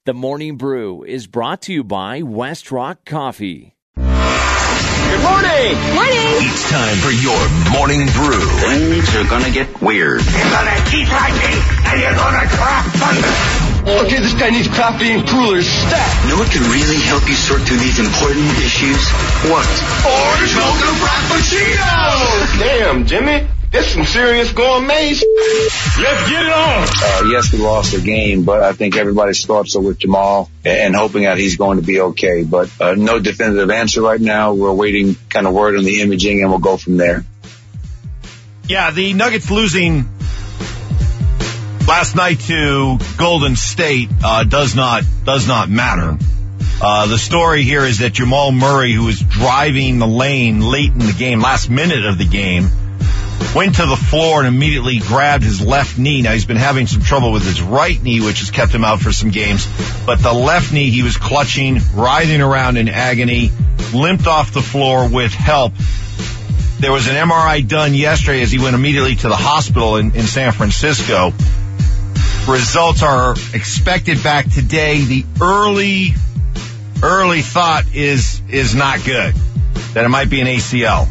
The Morning Brew is brought to you by West Rock Coffee. Good morning! Morning! It's time for your Morning Brew. Things are gonna get weird. You're gonna keep lightning, and you're gonna drop thunder. Okay, this guy needs coffee and coolers. Stat! You know what can really help you sort through these important issues? What? Orange mocha frappuccino! Damn, Jimmy. This some serious gourmet. Let's get it on! Yes, we lost the game, but I think everybody's thoughts are with Jamal and hoping that he's going to be okay. But no definitive answer right now. We're waiting kind of word on the imaging, and we'll go from there. Yeah, the Nuggets losing last night to Golden State does not matter. The story here is that Jamal Murray, who was driving the lane late in the game, last minute of the game, went to the floor and immediately grabbed his left knee. Now, he's been having some trouble with his right knee, which has kept him out for some games. But the left knee, he was clutching, writhing around in agony, limped off the floor with help. There was an MRI done yesterday as he went immediately to the hospital in San Francisco. Results are expected back today. The early thought is not good, that it might be an ACL.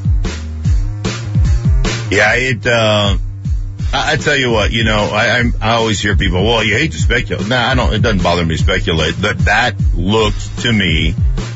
Yeah, I tell you what, I always hear people, well, you hate to speculate. Nah, I don't, it doesn't bother me to speculate. That looked to me,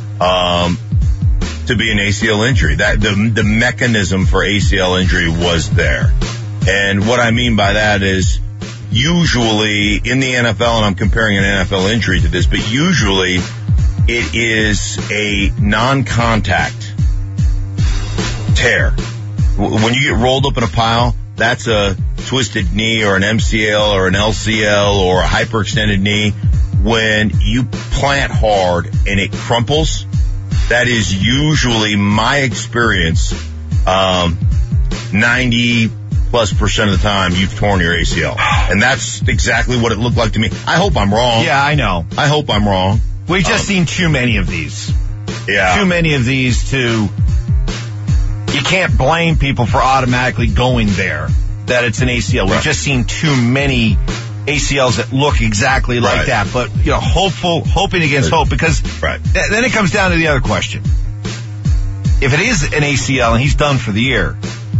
to be an ACL injury. That, the mechanism for ACL injury was there. And what I mean by that is, usually in the NFL, and I'm comparing an NFL injury to this, but usually it is a non-contact tear. When you get rolled up in a pile, that's a twisted knee or an MCL or an LCL or a hyperextended knee. When you plant hard and it crumples, that is usually my experience, 90+% of the time you've torn your ACL. And that's exactly what it looked like to me. I hope I'm wrong. Yeah, I know. I hope I'm wrong. We've just seen too many of these. Yeah. Too many of these to... You can't blame people for automatically going there, that it's an ACL. Right. We've just seen too many ACLs that look exactly like that. But, hoping against hope, because then it comes down to the other question. If it is an ACL and he's done for the year,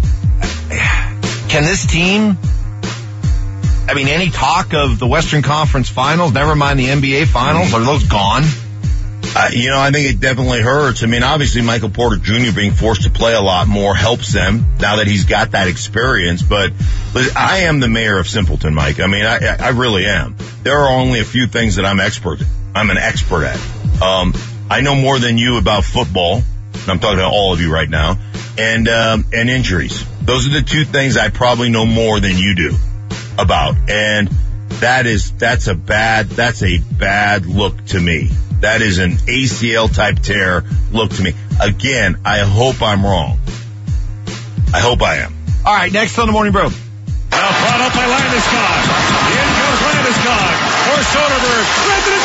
can this team, any talk of the Western Conference Finals, never mind the NBA Finals, are those gone? I think it definitely hurts. Obviously Michael Porter Jr. being forced to play a lot more helps them now that he's got that experience. But I am the mayor of Simpleton, Mike. I really am. There are only a few things that I'm an expert at. I know more than you about football. I'm talking to all of you right now. And injuries. Those are the two things I probably know more than you do about. And that's a bad look to me. That is an ACL-type tear look to me. Again, I hope I'm wrong. I hope I am. All right, next on the Morning Brew. Now brought up by Landeskog. In goes Landeskog for Soderberg. Right to the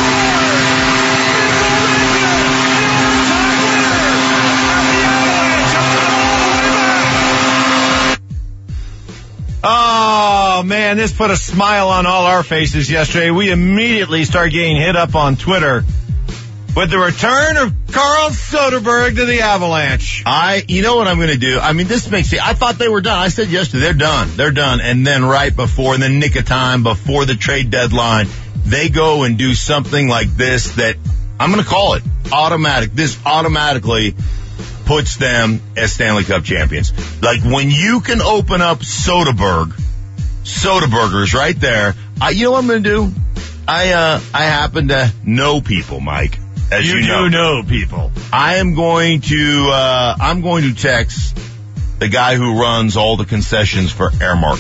Oh, man, this put a smile on all our faces yesterday. We immediately started getting hit up on Twitter with the return of Carl Soderberg to the Avalanche. You know what I'm going to do? This makes me, I thought they were done. I said yesterday, they're done. And then right before, in the nick of time, before the trade deadline, they go and do something like this that I'm going to call it automatic. This automatically puts them as Stanley Cup champions. Like when you can open up Soderbergers right there. You know what I'm going to do? I happen to know people, Mike. As you do know people. I'm going to text the guy who runs all the concessions for Airmark.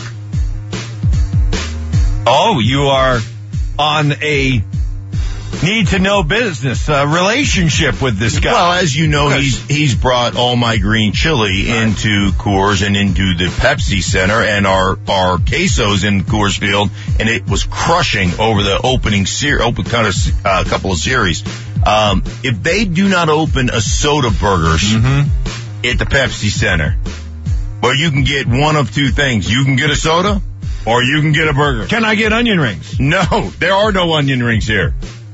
Oh, you are on a need-to-know business relationship with this guy. Well, as you know, he's brought All My Green Chili into Coors and into the Pepsi Center and our quesos in Coors Field, and it was crushing over the couple of series. If they do not open a Soderbergers at the Pepsi Center, where you can get one of two things, you can get a soda or you can get a burger. Can I get onion rings? No, there are no onion rings here.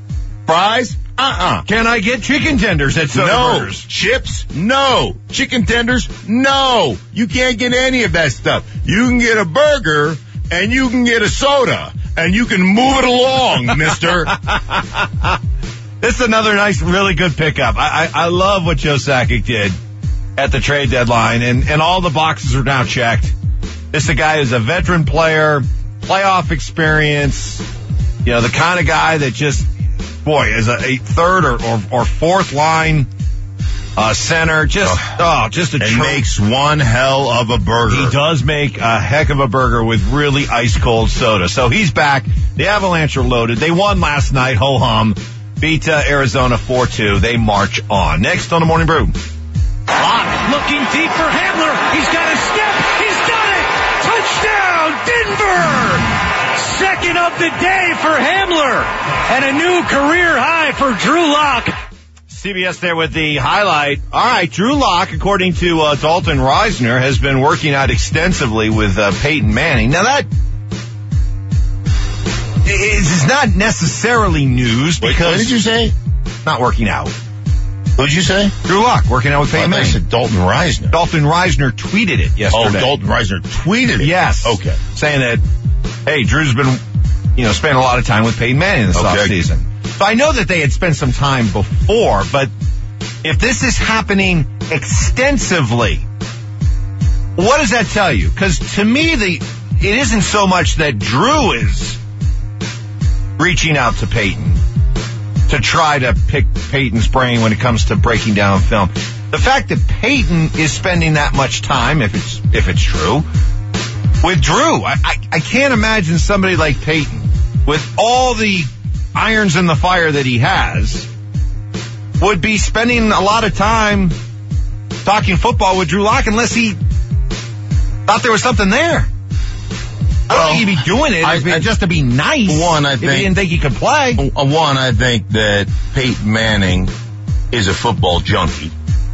Fries? Can I get chicken tenders at Soda No. Burgers? Chips? No. Chicken tenders? No. You can't get any of that stuff. You can get a burger and you can get a soda and you can move it along, mister. This is another nice, really good pickup. I love what Joe Sakic did at the trade deadline, and all the boxes are now checked. This is a guy who's a veteran player, playoff experience, the kind of guy that just, is a third or fourth line center. Just a makes one hell of a burger. He does make a heck of a burger with really ice cold soda. So he's back. The Avalanche are loaded. They won last night. Ho hum. Beat Arizona 4-2. They march on. Next on the Morning Brew. Locke looking deep for Hamler. He's got a step. He's done it. Touchdown, Denver. Second of the day for Hamler. And a new career high for Drew Locke. CBS there with the highlight. All right, Drew Locke, according to Dalton Reisner, has been working out extensively with Peyton Manning. Now that is not necessarily news because... What did you say? Not working out. What did you say? Drew Locke working out with Peyton Manning. I said Dalton Reisner. Dalton Reisner tweeted it yesterday. Oh, Dalton Reisner tweeted it? Yes. Okay. Saying that, hey, Drew's been, spending a lot of time with Peyton Manning this offseason. So I know that they had spent some time before, but if this is happening extensively, what does that tell you? Because to me, it isn't so much that Drew is reaching out to Peyton to try to pick Peyton's brain when it comes to breaking down film. The fact that Peyton is spending that much time, if it's true, with Drew, I can't imagine somebody like Peyton, with all the irons in the fire that he has, would be spending a lot of time talking football with Drew Locke unless he thought there was something there. I don't think he'd be doing it just to be nice. If he didn't think he could play. I think that Peyton Manning is a football junkie.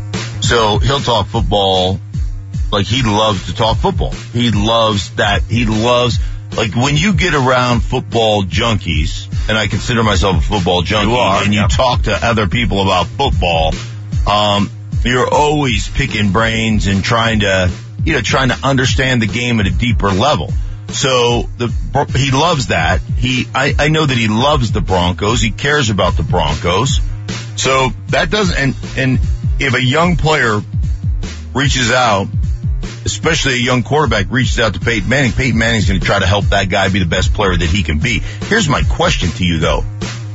So he'll talk football like he loves to talk football. He loves that. Like when you get around football junkies, and I consider myself a football junkie, you talk to other people about football, you're always picking brains and trying to understand the game at a deeper level. So he loves that. I know that he loves the Broncos. He cares about the Broncos. So that doesn't, and if a young player reaches out, especially a young quarterback reaches out to Peyton Manning's going to try to help that guy be the best player that he can be. Here's my question to you though.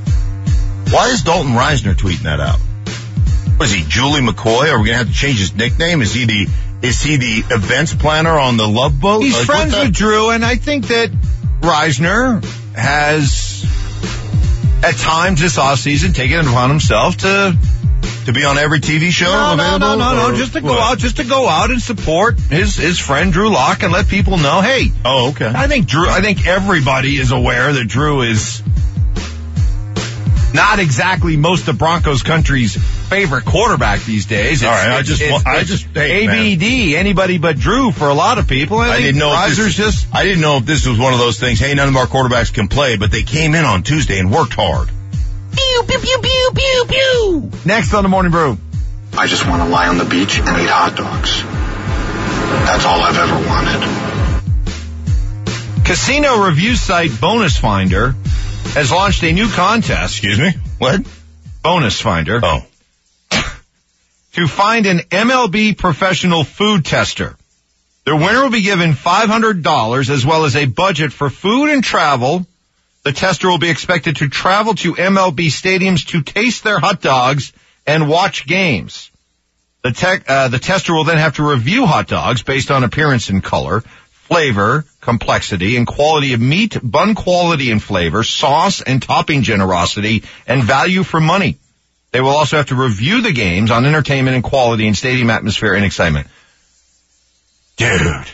Why is Dalton Reisner tweeting that out? What is he, Julie McCoy? Are we going to have to change his nickname? Is he the events planner on the Love Boat? He's friends with Drew, and I think that Reisner has, at times this offseason, taken it upon himself to be on every TV show available? No. Just to go out and support his friend Drew Locke and let people know, hey. Oh, okay. I think everybody is aware that Drew is not exactly most of Broncos country's favorite quarterback these days. All right, hey, ABD, man. Anybody but Drew for a lot of people. I didn't know if this was one of those things. Hey, none of our quarterbacks can play, but they came in on Tuesday and worked hard. Pew, pew, pew, pew, pew, pew. Next on the Morning Brew. I just want to lie on the beach and eat hot dogs. That's all I've ever wanted. Casino review site Bonus Finder has launched a new contest. Excuse me? What? Bonus Finder. Oh. To find an MLB professional food tester. The winner will be given $500 as well as a budget for food and travel. The tester will be expected to travel to MLB stadiums to taste their hot dogs and watch games. The tester will then have to review hot dogs based on appearance and color, flavor, complexity, and quality of meat, bun quality and flavor, sauce and topping generosity, and value for money. They will also have to review the games on entertainment and quality and stadium atmosphere and excitement. Dude,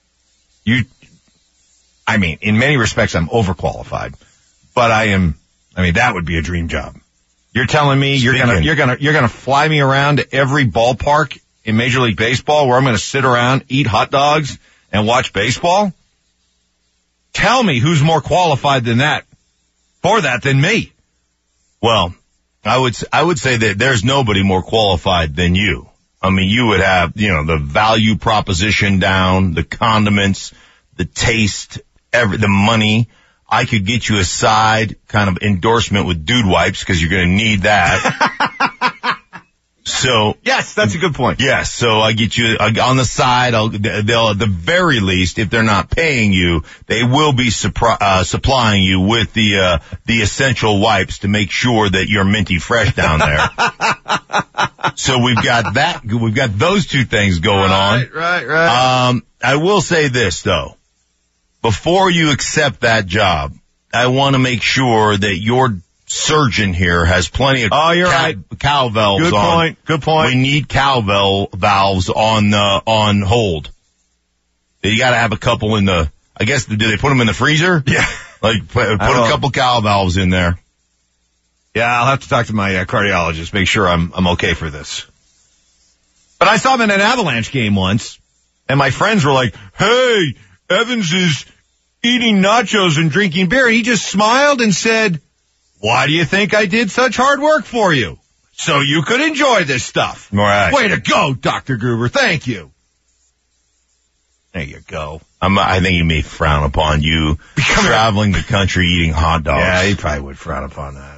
in many respects, I'm overqualified, but that would be a dream job. You're telling me you're gonna fly me around to every ballpark in Major League Baseball where I'm gonna sit around, eat hot dogs, and watch baseball? Tell me who's more qualified than me. Well, I would say that there's nobody more qualified than you. I mean, you would have, the value proposition down, the condiments, the taste, the money. I could get you a side kind of endorsement with Dude Wipes because you're going to need that. So yes, that's a good point. Yes, so I get you on the side. They'll at the very least, if they're not paying you, they will be supplying you with the essential wipes to make sure that you're minty fresh down there. So we've got that. We've got those two things going on. Right. I will say this though. Before you accept that job, I want to make sure that your surgeon here has plenty of cow valves on. Good point. We need cow valves on hold. You got to have a couple in the. I guess do they put them in the freezer? Yeah, like put a couple cow valves in there. Yeah, I'll have to talk to my cardiologist, make sure I'm okay for this. But I saw him in an Avalanche game once, and my friends were like, "Hey, Evans is eating nachos and drinking beer." He just smiled and said, "Why do you think I did such hard work for you? So you could enjoy this stuff." Right. Way to go, Dr. Gruber. Thank you. There you go. I think he may frown upon you traveling the country eating hot dogs. Yeah, he probably would frown upon that.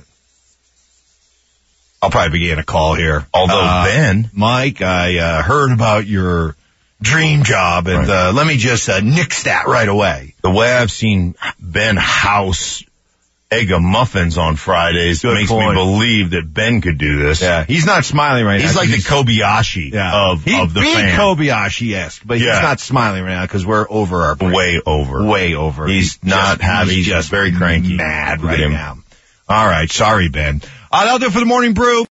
I'll probably be getting a call here. Although Ben, Mike, I heard about your dream job, and let me just nix that right away. The way I've seen Ben house egg muffins on Fridays makes me believe that Ben could do this. Yeah, he's not smiling right now. He's like the Kobayashi of the fan. He's Kobayashi-esque, but he's not smiling right now because we're over our break. Way over. He's not happy. He's just very cranky. Mad right now. All right, sorry, Ben. That'll do it for the Morning Brew.